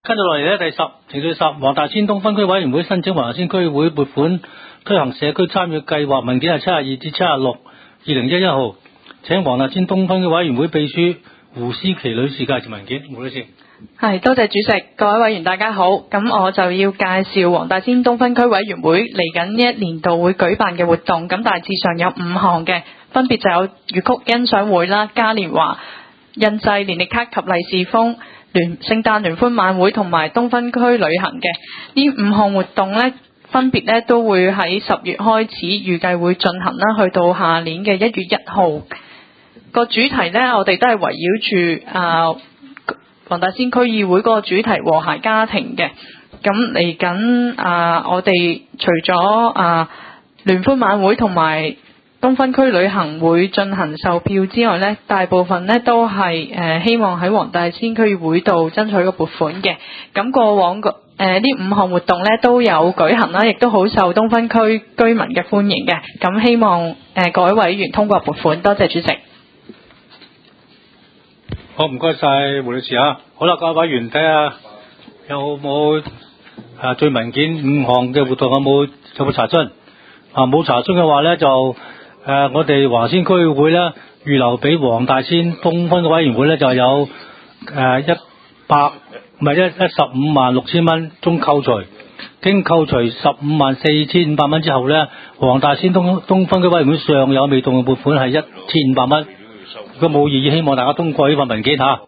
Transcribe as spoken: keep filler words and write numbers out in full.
跟住落嚟呢，第十程序十，黃大仙東分區委員會申請黃大仙區議會撥款推行社區參與計劃，文件係七十二至七十六，二零一一號。請黃大仙東分區委員會秘書胡思琪女士介紹文件。胡女士。 係，多謝主席，各位委員大家好。咁我就要介紹黃大仙東分區委員會嚟緊呢一年度會舉辦嘅活動。咁大致上有五項嘅，分別就有粵曲欣賞會啦、嘉年華、印製年歷卡及利是封、聯聖誕聯歡晚會同埋東分區旅行嘅。呢五項活動呢，分別呢都會喺十月開始，預計會進行啦，去到下年嘅一月一號。個主題呢，我哋都係圍繞住啊黃大仙區議會嗰個主題和諧家庭嘅。咁嚟緊啊，我哋除咗啊聯歡晚會同埋東分區旅行會進行售票之外呢，大部分呢都係誒、呃、希望喺黃大仙區議會度爭取個撥款嘅。咁過往個誒呢五項活動呢都有舉行啦，亦都好受東分區居民嘅歡迎嘅。咁希望誒、呃、各位委員通過撥款，多謝主席。 好，唔該晒胡女士啊。好啦，各位委員睇下有冇啊對文件五項嘅活動有冇有冇查詢？啊冇查詢嘅話咧就誒、呃、我哋黃大仙區議會咧預留俾黃大仙東分區委員會咧就有誒一百唔係一一十五萬六千蚊中扣除，經扣除十五萬四千五百蚊之後咧，黃大仙東東分區委員會尚有未動嘅撥款係一千五百蚊。如果冇異議，希望大家通過呢份文件吓。